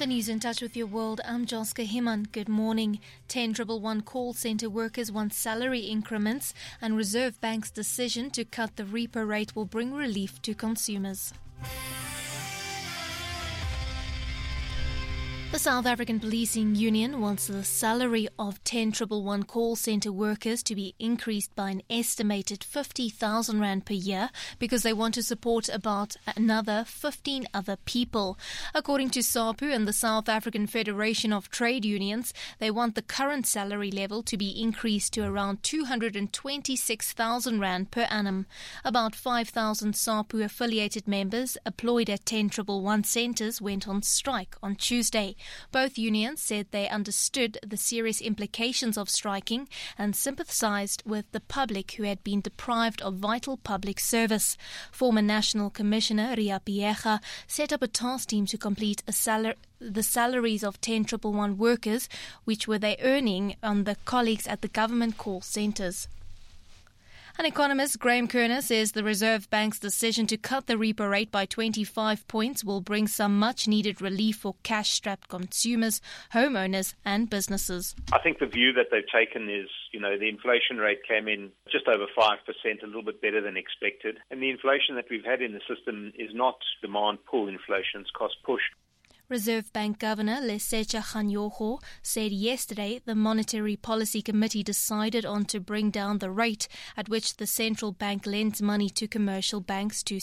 The news in touch with your world. I'm Joska Himan. Good morning. 1011 call centre workers want salary increments, and Reserve Bank's decision to cut the repo rate will bring relief to consumers. The South African Policing Union wants the salary of 1011 call centre workers to be increased by an estimated 50,000 rand per year because they want to support about another 15 other people. According to SAPU and the South African Federation of Trade Unions, they want the current salary level to be increased to around 226,000 rand per annum. About 5,000 SAPU affiliated members employed at 1011 centres went on strike on Tuesday. Both unions said they understood the serious implications of striking and sympathised with the public who had been deprived of vital public service. Former National Commissioner Ria Piecha set up a task team to complete the salaries of 1011 workers, which were they earning on the colleagues at the government call centres. An economist, Graham Kerner, says the Reserve Bank's decision to cut the repo rate by 25 points will bring some much-needed relief for cash-strapped consumers, homeowners and businesses. I think the view that they've taken is, the inflation rate came in just over 5%, a little bit better than expected. And the inflation that we've had in the system is not demand-pull inflation, it's cost-push. Reserve Bank Governor Lesetja Kganyogo said yesterday the Monetary Policy Committee decided on to bring down the rate at which the central bank lends money to commercial banks to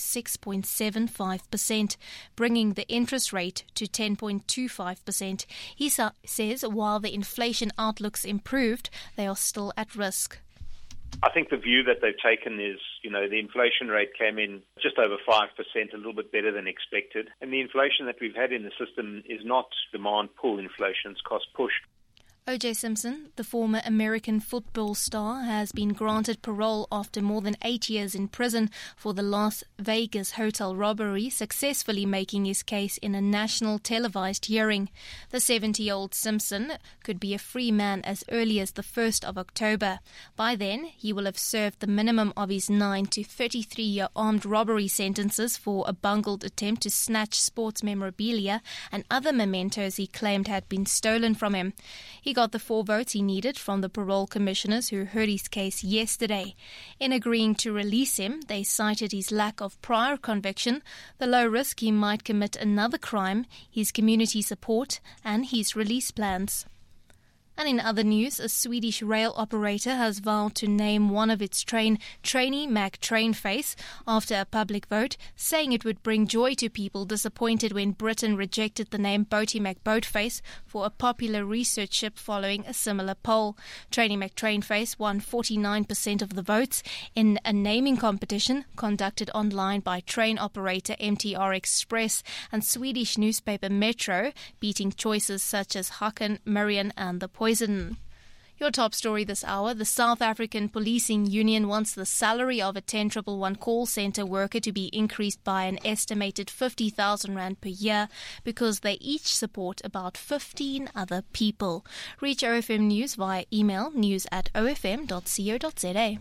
6.75%, bringing the interest rate to 10.25%. He says while the inflation outlook's improved, they are still at risk. I think the view that they've taken is, the inflation rate came in just over 5%, a little bit better than expected. And the inflation that we've had in the system is not demand-pull inflation, it's cost-push. O.J. Simpson, the former American football star, has been granted parole after more than 8 years in prison for the Las Vegas hotel robbery, successfully making his case in a national televised hearing. The 70-year-old Simpson could be a free man as early as the 1st of October. By then, he will have served the minimum of his 9 to 33-year armed robbery sentences for a bungled attempt to snatch sports memorabilia and other mementos he claimed had been stolen from him. He got the 4 votes he needed from the parole commissioners who heard his case yesterday. In agreeing to release him, they cited his lack of prior conviction, the low risk he might commit another crime, his community support, and his release plans. And in other news, a Swedish rail operator has vowed to name one of its trainee Mac Trainface after a public vote, saying it would bring joy to people disappointed when Britain rejected the name Boaty Mac Boatface for a popular research ship following a similar poll. Trainee Mac Trainface won 49% of the votes in a naming competition conducted online by train operator MTR Express and Swedish newspaper Metro, beating choices such as Hakan, Marian and the Poison. Your top story this hour, the South African Policing Union wants the salary of a 1011 call centre worker to be increased by an estimated 50,000 rand per year because they each support about 15 other people. Reach OFM News via email news@ofm.co.za.